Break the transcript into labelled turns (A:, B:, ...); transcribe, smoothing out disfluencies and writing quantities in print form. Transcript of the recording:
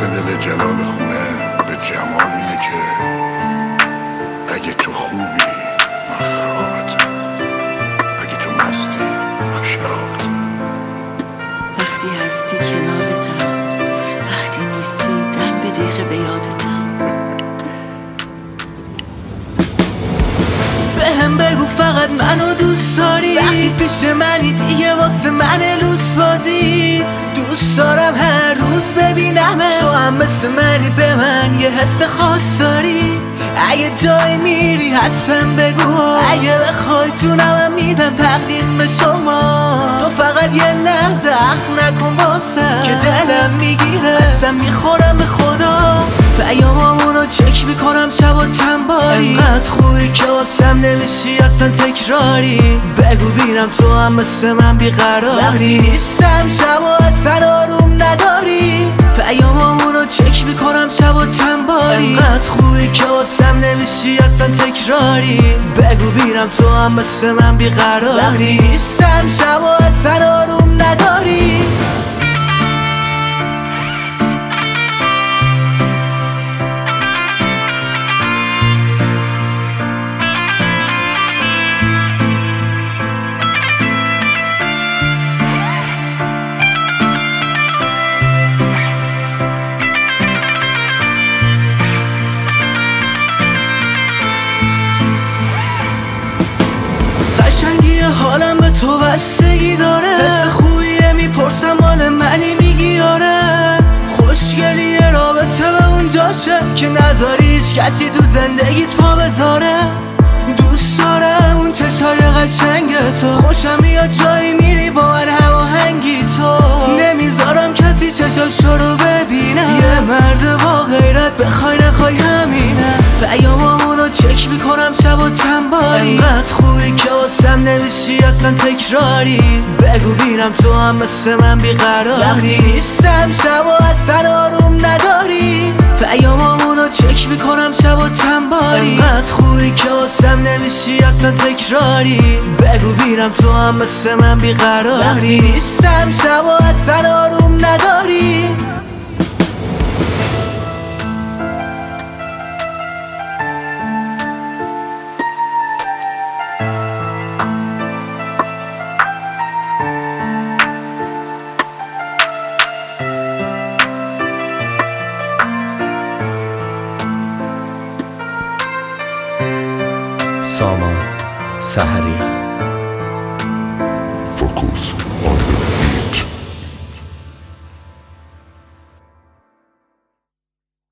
A: حرف دل جلال خونه به جمال اینه که اگه تو خوبی من خرابتم، اگه تو مستی من شرابتم.
B: وقتی هستی کنارتم، وقتی نیستی دم به دقیقه به یادتم. بهم بگو فقط منو دوست داری، وقتی پیش منی دیگه واسه من لوس بازید. دوست دارم هر روز ببینمت، تو هم مثل منی به من یه حس خاص داری. اگه جایی میری حتما بگو، اگه بخوای جونم میدم تقدیم به شما. تو فقط یه لحظه اخم نکن واسه که دلم میگیره، اصلا میخورم به خدا. پیامامونو چک میکنم شب و چند باری، انقدر خوبی که واسم نمیشی اصلا تکراری. بگو بینم تو هم مثل من بیقراری، وقتی نیستم شب و اصلا آروم نداری. پیامامونو چک میکنم شب و چند باری، انقدر خوبی که واسم نمیشی اصلا تکراری. بگو بینم تو هم مثل من بیقراری، وقتی نیستم شب و اصلا آروم نداری. قشنگی حالم به تو بستگی داره، حس خوبیه میپرسم مال منی میگی آره. خوشگلیه رابطه به اونجاشه که نذاری هیچ کسی تو زندگیت پا بذاره. دوست دارم اون چشای قشنگ تو، خوشم میاد جایی میری با من هماهنگی تو. نمیذارم کسی چشاشو رو ببینه، یه مرد با غیرت بخوای نخوای همینه. پیامامونو چک میکنم شب و چند باری، انقدر خوبی که واسم نمیشی اصلا تکراری. بگو بینم تو هم مثل من بیقراری، وقتی نیستم شب و اصلا آروم نداری. پیامامونو چک میکنم شب و چند باری، انقدر خوبی که واسم نمیشی اصلا تکراری. بگو بینم تو هم مثل من بیقراری، وقتی نیستم شب و اصلا آروم نداری.
C: سامان سحریان.
A: Focus on the beat.